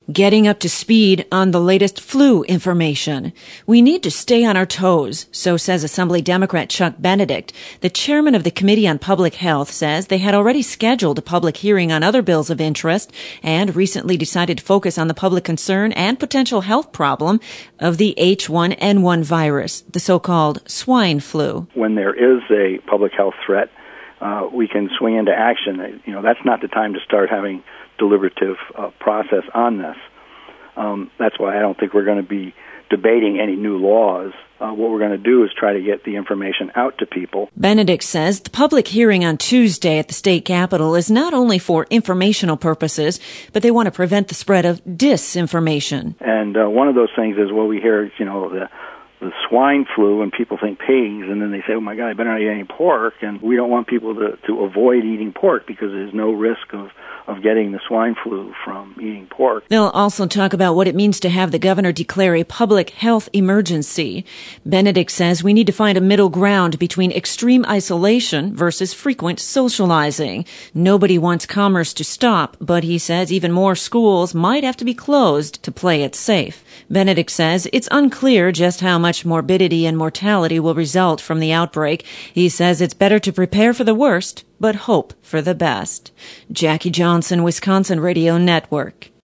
Getting up to speed on the latest flu information. We need to stay on our toes, so says Assembly Democrat Chuck Benedict. The chairman of the Committee on Public Health says they had already scheduled a public hearing on other bills of interest and recently decided to focus on the public concern and potential health problem of the H1N1 virus, the so-called swine flu. When there is a public health threat, we can swing into action. That's not the time to start having deliberative process on this. That's why I don't think we're going to be debating any new laws. What we're going to do is try to get the information out to people. Benedict says the public hearing on Tuesday at the state capitol is not only for informational purposes, but they want to prevent the spread of disinformation. And one of those things is, we hear, the swine flu, and people think pigs, and then they say, oh my God, I better not eat any pork. And we don't want people to avoid eating pork because there's no risk of getting the swine flu from eating pork. They'll also talk about what it means to have the governor declare a public health emergency. Benedict says we need to find a middle ground between extreme isolation versus frequent socializing. Nobody wants commerce to stop, but he says even more schools might have to be closed to play it safe. Benedict says it's unclear just how much morbidity and mortality will result from the outbreak. He says it's better to prepare for the worst, but hope for the best. Jackie Johnson, Wisconsin Radio Network.